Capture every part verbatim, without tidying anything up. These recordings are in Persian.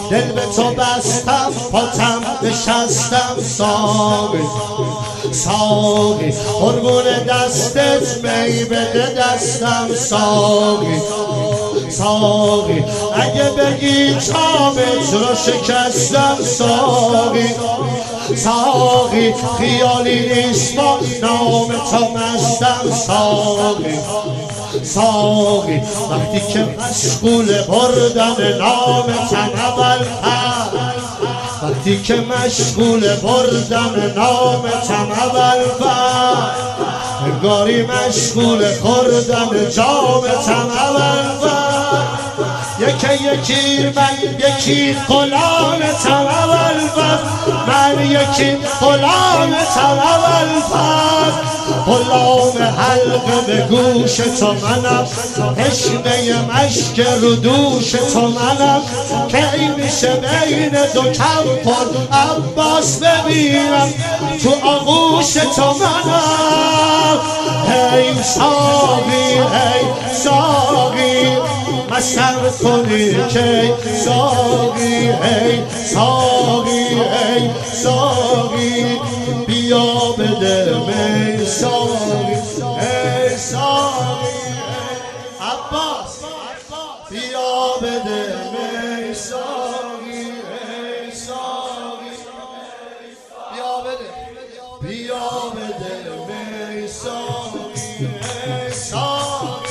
دل به تو بستم پاتم نشستم ساقی ساقی قربون دستت می بده دستم ساقی ساقی اگه بگی چامت رو شکستم ساقی ساقی خیالی نیست با نام تو مستم ساقی ساقی وقتی که مشغول بردن نامتم اول پر وقتی که مشغول بردن نامتم اول پر انگاری مشغول خوردن جامتم اول پر یکی یکی من یکی غلامتم اول پر من یکی غلامتم اول پر غلام حلقه به گوش تو منم تشنه مشک رو دوش تو منم کی میشه بین دو کم پر عباس ببینم تو آغوش تو منم ای ساقی ای ساقی مستم کنی که ساقی ای ساقی ای ساقی بیا بده می ساقی ای ساقی عباس بیا بده می ساقی ای ساقی بیا بده بیا بده می ساقی ای ساقی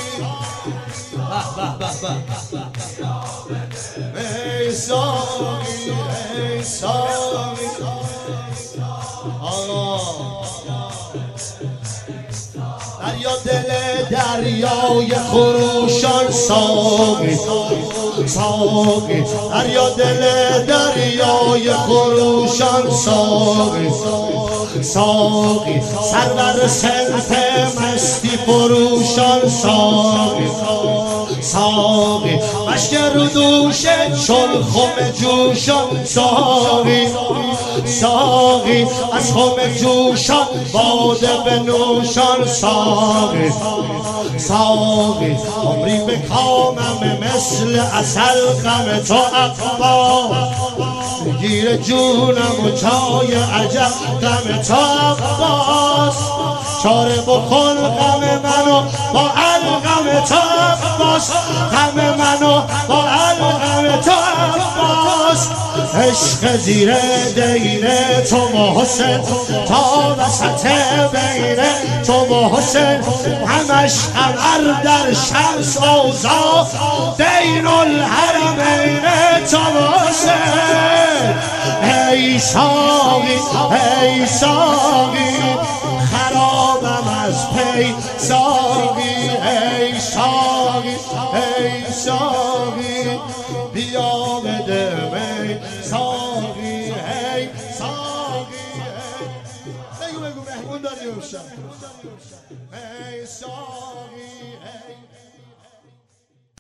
ای ساقی ای ساقی آقا دریا دل دریای خروشان ساقی ساقی دریا دل دریای خروشان ساقی ساقی سرور سنت مستی فروشان ساقی ساقی مشک رو دوشت چون خم جوشان ساقی ساقی از خم جوشان باده به نوشان ساقی ساقی عمری به کامم مثل عسل غم تو عباس گیر جونم و جای عجب غم تو عباس چاره بکن غم منو با الغم تو عباس غم منو با الغم تو عباس عشق زیر دینه تو با حسین تا وسط بینه تو با حسین همش قمر در شمس اوزا دین الحرمین تو با حسین ای ساقی ای ساقی خرابم از پی ساقی ای ساقی ای ساقی بیا بده می ساقی ای ساقی بگو بگو مهمون داری امشب ای ساقی ای